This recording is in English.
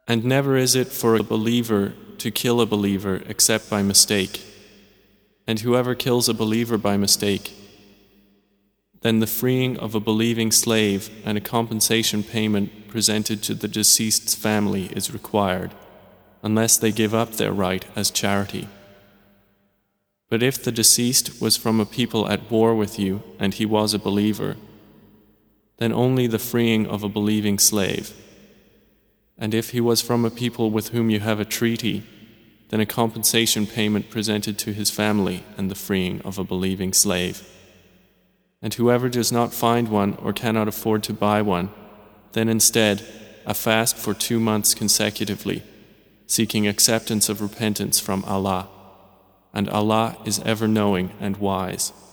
And never is it for a believer to kill a believer except by mistake. And whoever kills a believer by mistake, then the freeing of a believing slave and a compensation payment presented to the deceased's family is required, unless they give up their right as charity. But if the deceased was from a people at war with you and he was a believer, then only the freeing of a believing slave. And if he was from a people with whom you have a treaty, then a compensation payment presented to his family and the freeing of a believing slave. And whoever does not find one or cannot afford to buy one, then instead a fast for 2 months consecutively, seeking acceptance of repentance from Allah. And Allah is ever knowing and wise.